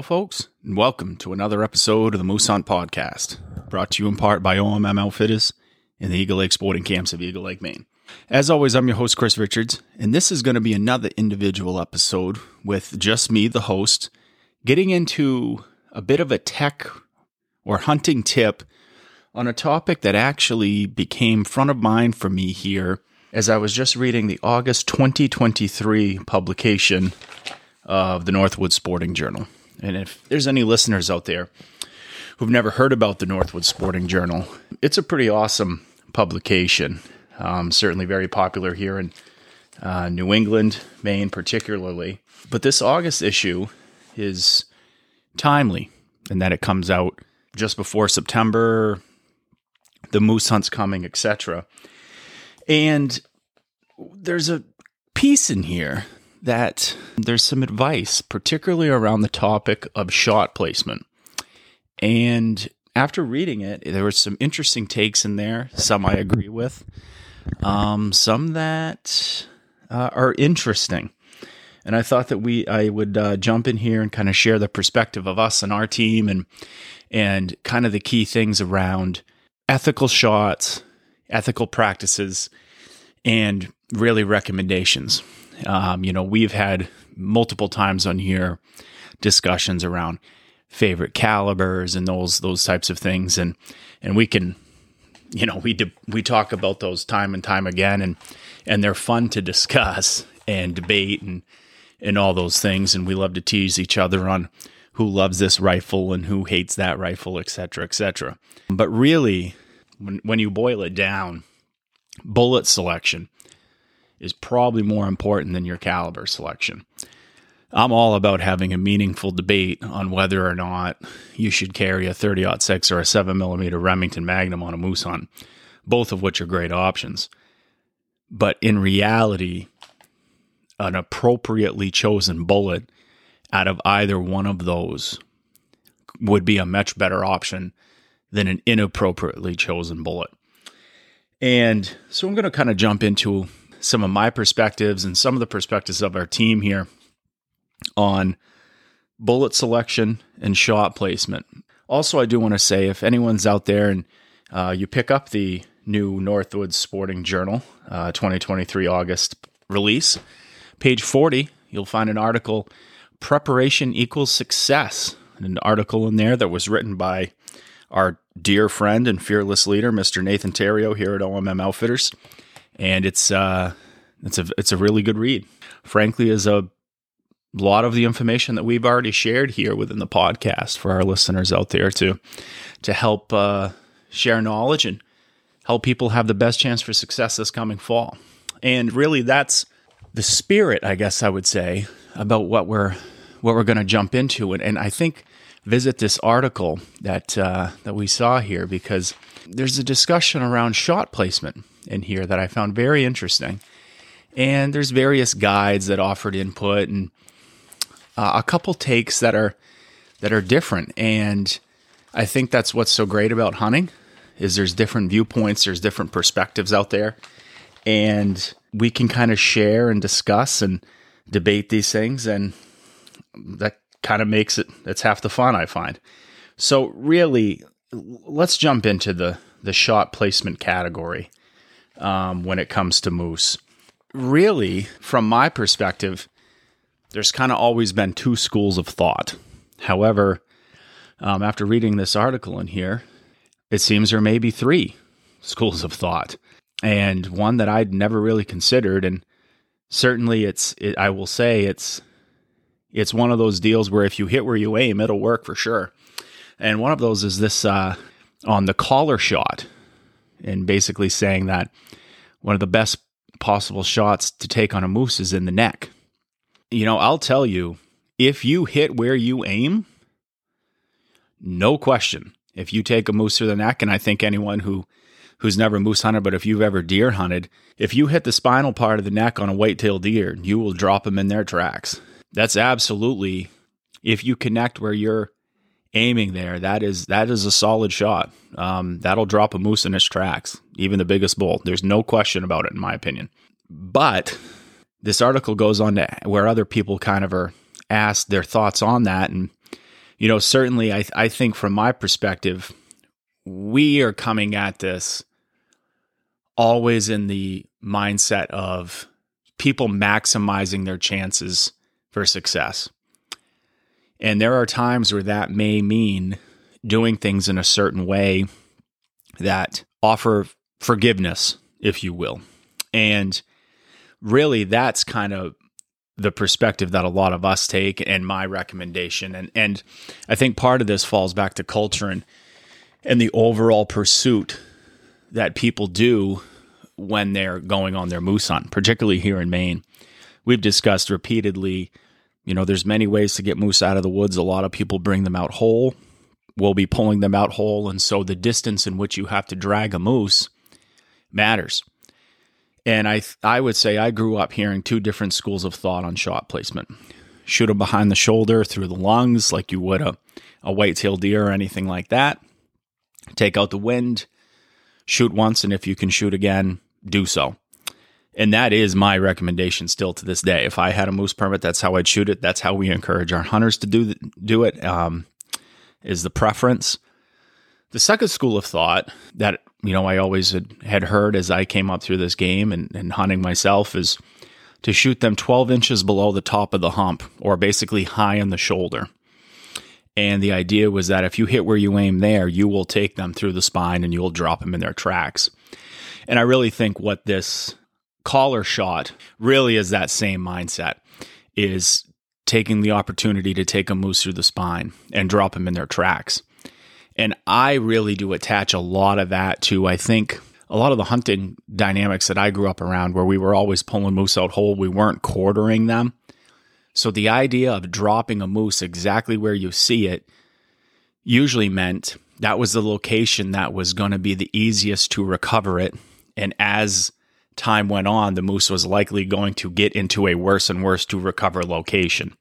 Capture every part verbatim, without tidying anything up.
folks, and welcome to another episode of the Moose Hunt Podcast, brought to you in part by O M M Outfitters and the Eagle Lake Sporting Camps of Eagle Lake, Maine. As always, I'm your host, Chris Richards, and this is going to be another individual episode with just me, the host, getting into a bit of a tech or hunting tip on a topic that actually became front of mind for me here as I was just reading the August twenty twenty-three publication of the Northwood Sporting Journal. And if there's any listeners out there who've never heard about the Northwood Sporting Journal, it's a pretty awesome publication. Um, certainly very popular here in uh, New England, Maine particularly. But this August issue is timely in that it comes out just before September, the moose hunt's coming, et cetera. And there's a piece in here that there's some advice, particularly around the topic of shot placement. And after reading it, there were some interesting takes in there, some I agree with, um, some that uh, are interesting. And I thought that we I would uh, jump in here and kind of share the perspective of us and our team and and kind of the key things around ethical shots, ethical practices, and really recommendations. Um, you know, we've had multiple times on here discussions around favorite calibers and those those types of things, and and we can, you know, we de- we talk about those time and time again, and and they're fun to discuss and debate and and all those things, and we love to tease each other on who loves this rifle and who hates that rifle, et cetera, et cetera. But really, when when you boil it down, bullet selection is probably more important than your caliber selection. I'm all about having a meaningful debate on whether or not you should carry a thirty aught six or a seven millimeter Remington Magnum on a moose hunt, both of which are great options. But in reality, an appropriately chosen bullet out of either one of those would be a much better option than an inappropriately chosen bullet. And so I'm going to kind of jump into some of my perspectives and some of the perspectives of our team here on bullet selection and shot placement. Also, I do want to say, if anyone's out there and uh, you pick up the new Northwood Sporting Journal uh, twenty twenty-three August release, page forty, you'll find an article, Preparation Equals Success, an article in there that was written by our dear friend and fearless leader, Mister Nathan Terrio here at O M M Outfitters. And it's uh, it's a it's a really good read. Frankly, is a lot of the information that we've already shared here within the podcast for our listeners out there to to help uh, share knowledge and help people have the best chance for success this coming fall. And really, that's the spirit, I guess I would say, about what we're what we're going to jump into. And and I think visit this article that uh, that we saw here, because there's a discussion around shot placement in here that I found very interesting. And there's various guides that offered input and uh, a couple takes that are that are different. And I think that's what's so great about hunting, is there's different viewpoints, there's different perspectives out there, and we can kind of share and discuss and debate these things, and that kind of makes it, that's half the fun, I find. So really, let's jump into the the shot placement category. Um, when it comes to moose. Really, from my perspective, there's kind of always been two schools of thought. However, um, after reading this article in here, it seems there may be three schools of thought, and one that I'd never really considered. And certainly, it's it, I will say it's it's one of those deals where if you hit where you aim, it'll work for sure. And one of those is this uh, on the collar shot. And basically saying that one of the best possible shots to take on a moose is in the neck. You know, I'll tell you, if you hit where you aim, no question, if you take a moose through the neck, and I think anyone who who's never moose hunted, but if you've ever deer hunted, if you hit the spinal part of the neck on a white-tailed deer, you will drop them in their tracks. That's absolutely, if you connect where you're aiming there, that is that is a solid shot. Um, that'll drop a moose in its tracks, even the biggest bull. There's no question about it, in my opinion. But this article goes on to where other people kind of are asked their thoughts on that, and you know, certainly I, I think from my perspective, we are coming at this always in the mindset of people maximizing their chances for success. And there are times where that may mean doing things in a certain way that offer forgiveness, if you will. And really, that's kind of the perspective that a lot of us take, and my recommendation. And and I think part of this falls back to culture and, and the overall pursuit that people do when they're going on their moose hunt, particularly here in Maine. We've discussed repeatedly, you know, there's many ways to get moose out of the woods. A lot of people bring them out whole. We'll be pulling them out whole, and so the distance in which you have to drag a moose matters. And I I would say I grew up hearing two different schools of thought on shot placement. Shoot them behind the shoulder through the lungs like you would a, a white-tailed deer or anything like that. Take out the wind, shoot once, and if you can shoot again, do so. And that is my recommendation still to this day. If I had a moose permit, that's how I'd shoot it. That's how we encourage our hunters to do, do it, um, is the preference. The second school of thought that, you know, I always had, had heard as I came up through this game and, and hunting myself is to shoot them twelve inches below the top of the hump, or basically high on the shoulder. And the idea was that if you hit where you aim there, you will take them through the spine and you will drop them in their tracks. And I really think what this collar shot really is that same mindset, is taking the opportunity to take a moose through the spine and drop them in their tracks. And I really do attach a lot of that to, I think, a lot of the hunting dynamics that I grew up around, where we were always pulling moose out whole. We weren't quartering them. So the idea of dropping a moose exactly where you see it usually meant that was the location that was going to be the easiest to recover it. And as time went on, the moose was likely going to get into a worse and worse to recover location.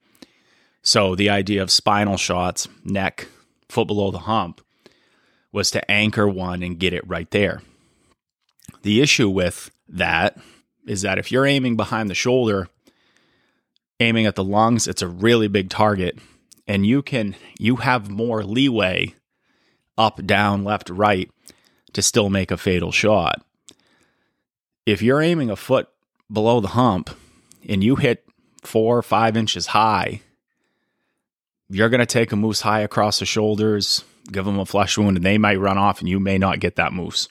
So the idea of spinal shots, neck, foot below the hump, was to anchor one and get it right there. The issue with that is that if you're aiming behind the shoulder, aiming at the lungs, it's a really big target, and you can you have more leeway up, down, left, right to still make a fatal shot. If you're aiming a foot below the hump and you hit four or five inches high, you're going to take a moose high across the shoulders, give them a flesh wound, and they might run off, and you may not get that moose.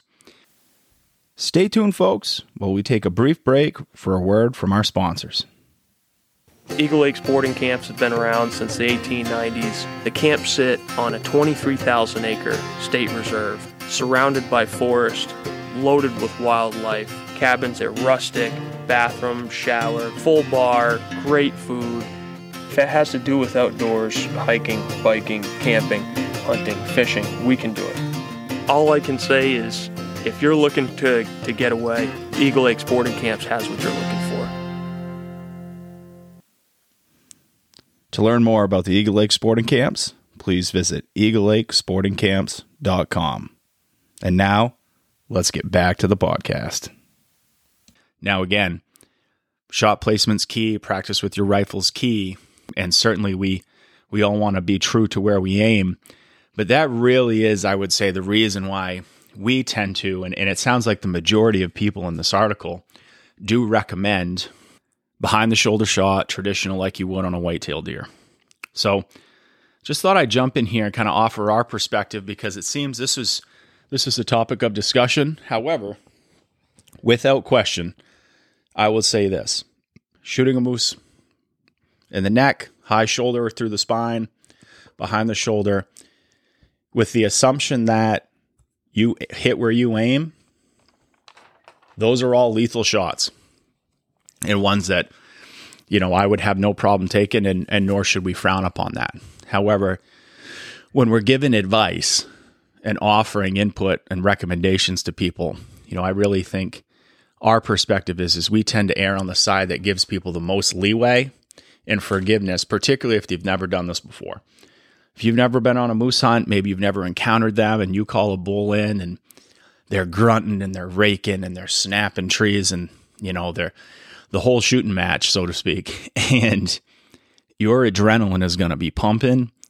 Stay tuned, folks, while we take a brief break for a word from our sponsors. Eagle Lake Sporting Camps have been around since the eighteen nineties. The camps sit on a twenty-three thousand acre state reserve, surrounded by forest, loaded with wildlife. Cabins are rustic, bathroom, shower, full bar, great food. If it has to do with outdoors, hiking, biking, camping, hunting, fishing, we can do it. All I can say is, if you're looking to, to get away, Eagle Lake Sporting Camps has what you're looking for. To learn more about the Eagle Lake Sporting Camps, please visit eagle lake sporting camps dot com. And now, let's get back to the podcast. Now again, shot placement's key, practice with your rifle's key, and certainly we we all want to be true to where we aim. But that really is, I would say, the reason why we tend to, and, and it sounds like the majority of people in this article do recommend behind the shoulder shot, traditional like you would on a white-tailed deer. So just thought I'd jump in here and kind of offer our perspective, because it seems this is this is a topic of discussion. However, without question, I will say this: shooting a moose in the neck, high shoulder through the spine, behind the shoulder, with the assumption that you hit where you aim, those are all lethal shots, and ones that, you know, I would have no problem taking, and, and nor should we frown upon that. However, when we're given advice and offering input and recommendations to people, you know, I really think our perspective is, is we tend to err on the side that gives people the most leeway and forgiveness, particularly if they've never done this before. If you've never been on a moose hunt, maybe you've never encountered them, and you call a bull in and they're grunting and they're raking and they're snapping trees, and, you know, they're the whole shooting match, so to speak. And your adrenaline is going to be pumping.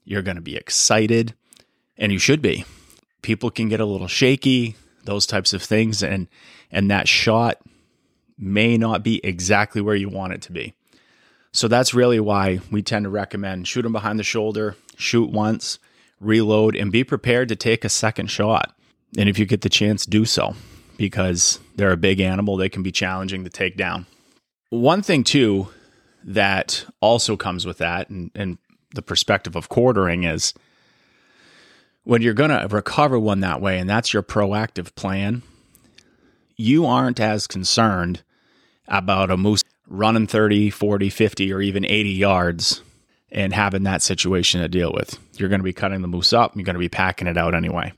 You're going to be excited, and you should be. People can get a little shaky, those types of things, and and that shot may not be exactly where you want it to be. So that's really why we tend to recommend shoot them behind the shoulder, shoot once, reload, and be prepared to take a second shot. And if you get the chance, do so, because they're a big animal. They can be challenging to take down. One thing, too, that also comes with that, and, and the perspective of quartering, is when you're going to recover one that way, and that's your proactive plan, you aren't as concerned about a moose running thirty, forty, fifty, or even eighty yards and having that situation to deal with. You're going to be cutting the moose up. You're going to be packing it out anyway.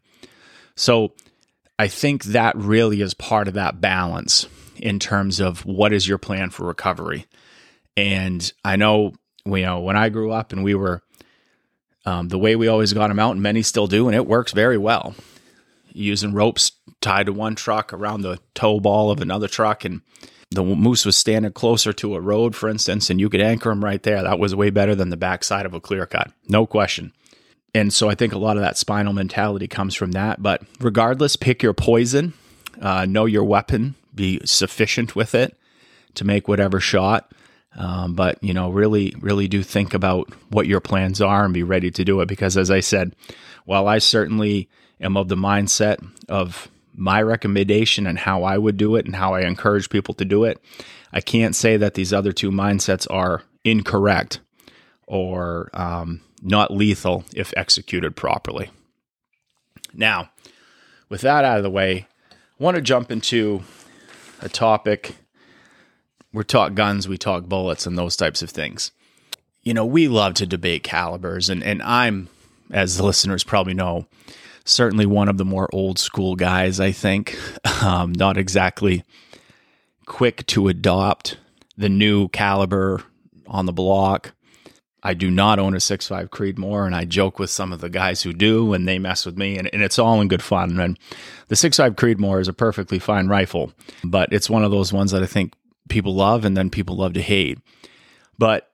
So I think that really is part of that balance in terms of what is your plan for recovery. And I know, you know, when I grew up and we were, um, the way we always got them out, and many still do, and it works very well, using ropes tied to one truck around the tow ball of another truck, and the moose was standing closer to a road, for instance, and you could anchor them right there. That was way better than the backside of a clear cut, no question. And so I think a lot of that spinal mentality comes from that. But regardless, pick your poison, uh, know your weapon, be sufficient with it to make whatever shot. Um, but, you know, really, really do think about what your plans are and be ready to do it. Because as I said, while I certainly am of the mindset of my recommendation and how I would do it and how I encourage people to do it, I can't say that these other two mindsets are incorrect or um, not lethal if executed properly. Now, with that out of the way, I want to jump into a topic. We're talk guns, we talk bullets, and those types of things. You know, we love to debate calibers, and, and I'm, as the listeners probably know, certainly one of the more old school guys, I think. Um, not exactly quick to adopt the new caliber on the block. I do not own a six five Creedmoor, and I joke with some of the guys who do, and they mess with me, and, and it's all in good fun. And the six five Creedmoor is a perfectly fine rifle, but it's one of those ones that I think people love, and then people love to hate. But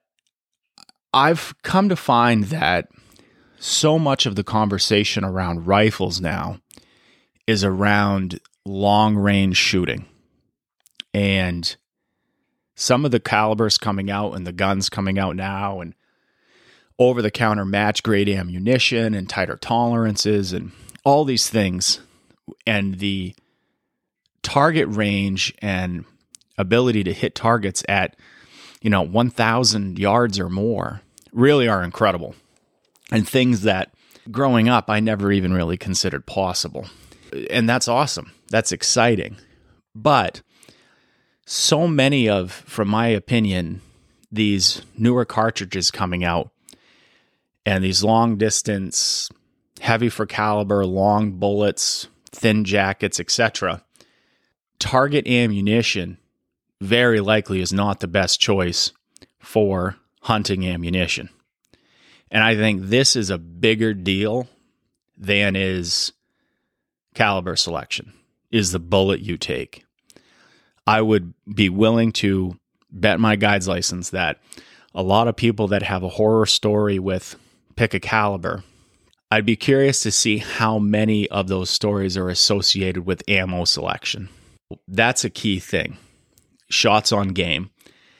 I've come to find that so much of the conversation around rifles now is around long-range shooting. And some of the calibers coming out and the guns coming out now, and over-the-counter match-grade ammunition and tighter tolerances and all these things, and the target range and ability to hit targets at, you know, one thousand yards or more really are incredible. And things that growing up I never even really considered possible. And that's awesome. That's exciting. But so many of, from my opinion, these newer cartridges coming out and these long distance, heavy for caliber, long bullets, thin jackets, et cetera, target ammunition very likely is not the best choice for hunting ammunition. And I think this is a bigger deal than is caliber selection, is the bullet you take. I would be willing to bet my guide's license that a lot of people that have a horror story with pick a caliber, I'd be curious to see how many of those stories are associated with ammo selection. That's a key thing. Shots on game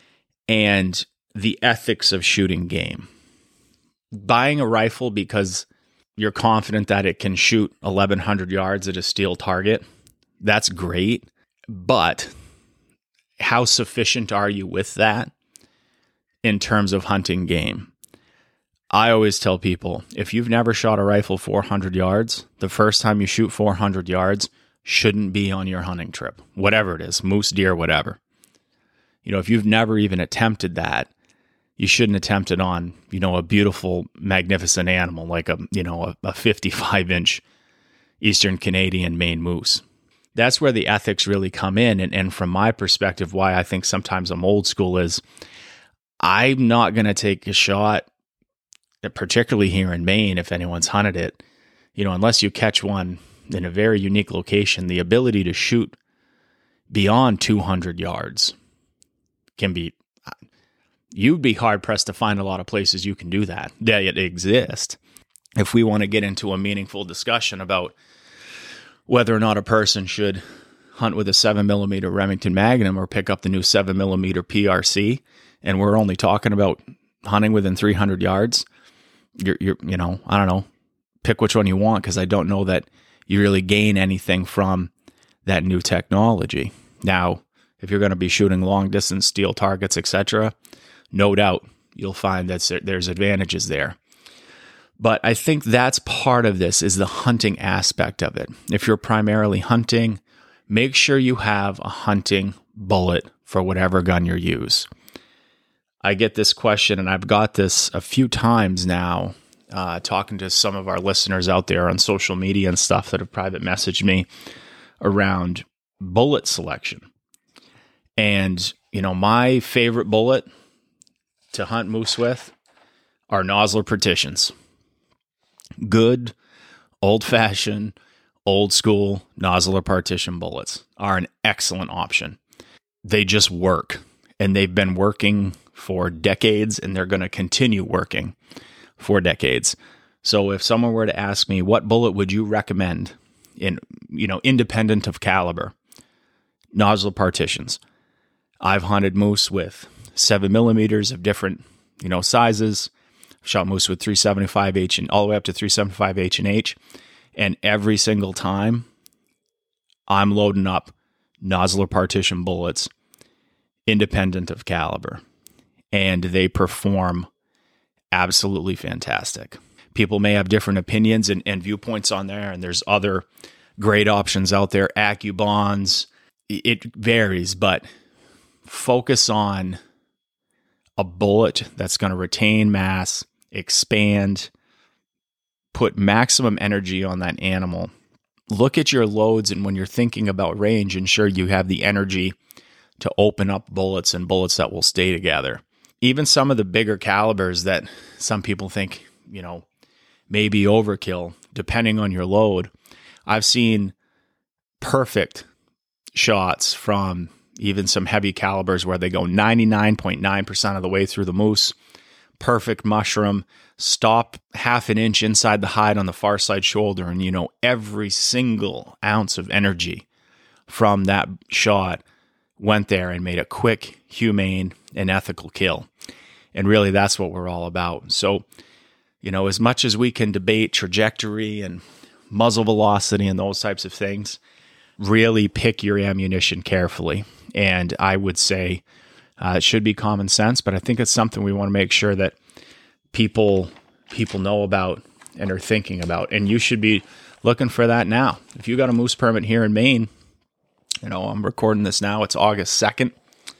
and the ethics of shooting game. Buying a rifle because you're confident that it can shoot eleven hundred yards at a steel target, that's great. But how sufficient are you with that in terms of hunting game? I always tell people, if you've never shot a rifle four hundred yards, the first time you shoot four hundred yards shouldn't be on your hunting trip, whatever it is, moose, deer, whatever. You know, if you've never even attempted that, you shouldn't attempt it on, you know, a beautiful, magnificent animal like a, you know, a, a fifty-five inch Eastern Canadian Maine moose. That's where the ethics really come in. And, and from my perspective, why I think sometimes I'm old school is I'm not going to take a shot, particularly here in Maine, if anyone's hunted it, you know, unless you catch one in a very unique location. The ability to shoot beyond two hundred yards can be you'd be hard-pressed to find a lot of places you can do that. They exist. If we want to get into a meaningful discussion about whether or not a person should hunt with a seven millimeter Remington Magnum or pick up the new seven millimeter P R C, and we're only talking about hunting within three hundred yards, you're, you're you know, I don't know, pick which one you want, because I don't know that you really gain anything from that new technology. Now, if you're going to be shooting long distance steel targets, et cetera, no doubt you'll find that there's advantages there. But I think that's part of this, is the hunting aspect of it. If you're primarily hunting, make sure you have a hunting bullet for whatever gun you use. I get this question, and I've got this a few times now, uh, talking to some of our listeners out there on social media and stuff that have private messaged me around bullet selection. And, you know, my favorite bullet to hunt moose with are Nosler partitions. Good, old-fashioned, old-school Nosler partition bullets are an excellent option. They just work, and they've been working for decades, and they're going to continue working for decades. So if someone were to ask me, what bullet would you recommend, in, you know, independent of caliber? Nosler partitions. I've hunted moose with seven millimeters of different, you know, sizes. I've shot moose with three seventy-five H and all the way up to three seventy-five H and H. And every single time I'm loading up Nosler partition bullets independent of caliber. And they perform absolutely fantastic. People may have different opinions and, and viewpoints on there, and there's other great options out there. AccuBonds, it varies, but focus on a bullet that's going to retain mass, expand, put maximum energy on that animal. Look at your loads, and when you're thinking about range, ensure you have the energy to open up bullets and bullets that will stay together. Even some of the bigger calibers that some people think, you know, may be overkill, depending on your load. I've seen perfect shots from even some heavy calibers where they go ninety-nine point nine percent of the way through the moose. Perfect mushroom, stop half an inch inside the hide on the far side shoulder, and you know every single ounce of energy from that shot went there and made a quick, humane, and ethical kill. And really, that's what we're all about. So, you know, as much as we can debate trajectory and muzzle velocity and those types of things, really pick your ammunition carefully. And I would say uh, it should be common sense, but I think it's something we want to make sure that people people know about and are thinking about. And you should be looking for that now. If you got a moose permit here in Maine, you know, I'm recording this now, it's August second.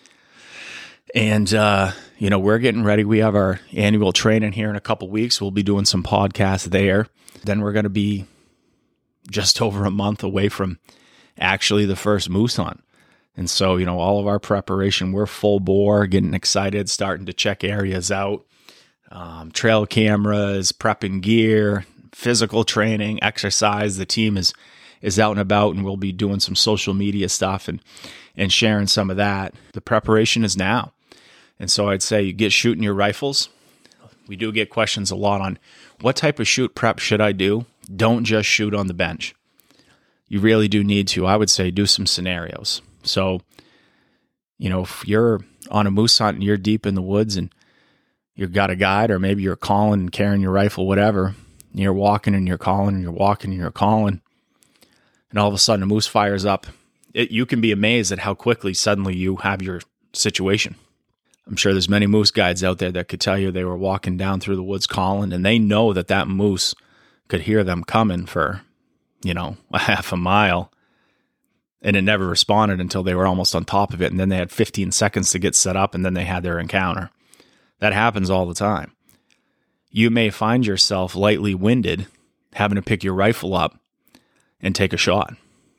And, uh, you know, we're getting ready. We have our annual training here in a couple weeks. We'll be doing some podcasts there. Then we're going to be just over a month away from actually the first moose hunt. And so, you know, all of our preparation, we're full bore, getting excited, starting to check areas out, um, trail cameras, prepping gear, physical training, exercise. The team is is out and about, and we'll be doing some social media stuff and, and sharing some of that. The preparation is now. And so I'd say you get shooting your rifles. We do get questions a lot on what type of shoot prep should I do? Don't just shoot on the bench. You really do need to, I would say, do some scenarios. So, you know, if you're on a moose hunt and you're deep in the woods and you've got a guide, or maybe you're calling and carrying your rifle, whatever, and you're walking and you're calling and you're walking and you're calling, and all of a sudden a moose fires up, it, you can be amazed at how quickly suddenly you have your situation. I'm sure there's many moose guides out there that could tell you they were walking down through the woods calling, and they know that that moose could hear them coming for, you know, a half a mile, and it never responded until they were almost on top of it, and then they had fifteen seconds to get set up, and then they had their encounter. That happens all the time. You may find yourself lightly winded, having to pick your rifle up and take a shot.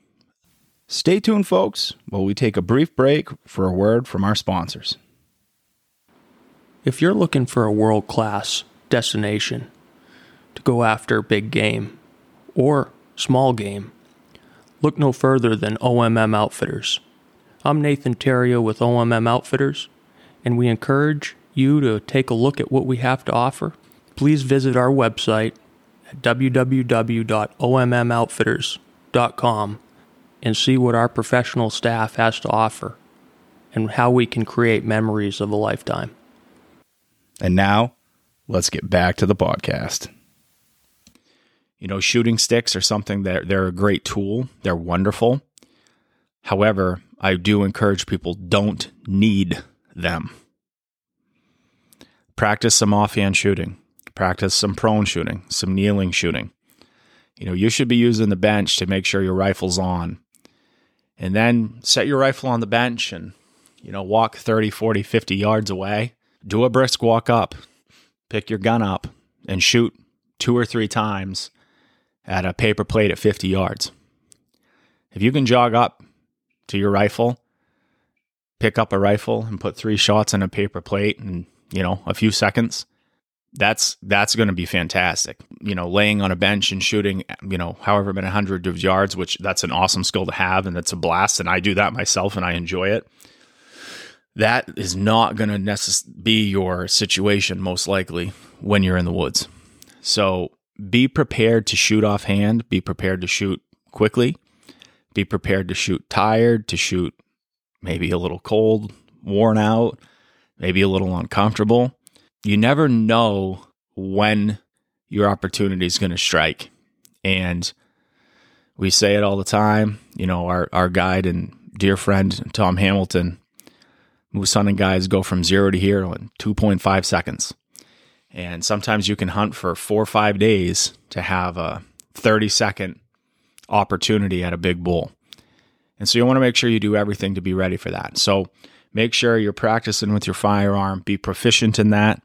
Stay tuned, folks, while we take a brief break for a word from our sponsors. If you're looking for a world-class destination to go after big game or small game, look no further than O M M Outfitters. I'm Nathan Terrio with O M M Outfitters, and we encourage you to take a look at what we have to offer, please visit our website at w w w dot o m m outfitters dot com and see what our professional staff has to offer and how we can create memories of a lifetime. And now, let's get back to the podcast. You know, shooting sticks are something that they're a great tool. They're wonderful. However, I do encourage people, don't need them. Practice some offhand shooting. Practice some prone shooting, some kneeling shooting. You know, you should be using the bench to make sure your rifle's on. And then set your rifle on the bench and, you know, walk thirty, forty, fifty yards away. Do a brisk walk up. Pick your gun up and shoot two or three times at a paper plate at fifty yards. If you can jog up to your rifle, pick up a rifle and put three shots in a paper plate in, you know, a few seconds, that's that's going to be fantastic. You know, laying on a bench and shooting, you know, however many hundreds of yards, which that's an awesome skill to have, and it's a blast, and I do that myself, and I enjoy it. That is not going to necess- be your situation, most likely, when you're in the woods. So be prepared to shoot offhand. Be prepared to shoot quickly. Be prepared to shoot tired, to shoot maybe a little cold, worn out, maybe a little uncomfortable. You never know when your opportunity is going to strike. And we say it all the time. You know, our, our guide and dear friend, Tom Hamilton, moose hunting guys go from zero to hero in two point five seconds. And sometimes you can hunt for four or five days to have a thirty second opportunity at a big bull. And so you want to make sure you do everything to be ready for that. So make sure you're practicing with your firearm. Be proficient in that.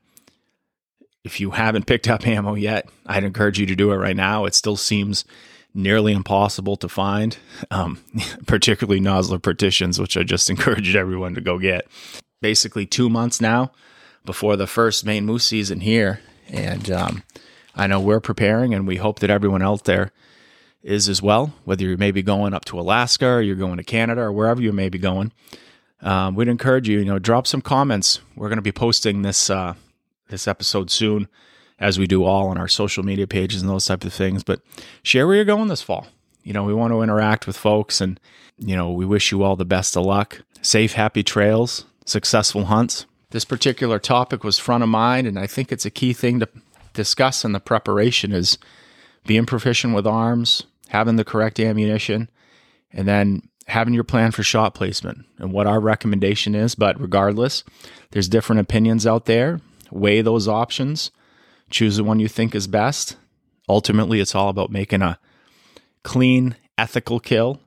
If you haven't picked up ammo yet, I'd encourage you to do it right now. It still seems nearly impossible to find, um, particularly Nosler partitions, which I just encouraged everyone to go get. Basically two months now before the first Maine moose season here. And um, I know we're preparing, and we hope that everyone out there is as well, whether you may be going up to Alaska or you're going to Canada or wherever you may be going. Um, we'd encourage you, you know, drop some comments. We're going to be posting this uh, this episode soon, as we do all on our social media pages and those types of things. But share where you're going this fall. You know, we want to interact with folks, and, you know, we wish you all the best of luck. Safe, happy trails, successful hunts. This particular topic was front of mind, and I think it's a key thing to discuss in the preparation is being proficient with arms, having the correct ammunition, and then having your plan for shot placement and what our recommendation is. But regardless, there's different opinions out there. Weigh those options. Choose the one you think is best. Ultimately, it's all about making a clean, ethical kill.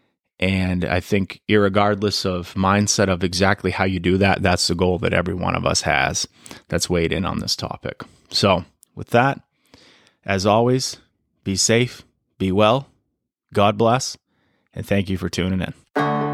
And I think irregardless of mindset of exactly how you do that, that's the goal that every one of us has that's weighed in on this topic. So with that, as always, be safe, be well, God bless, and thank you for tuning in.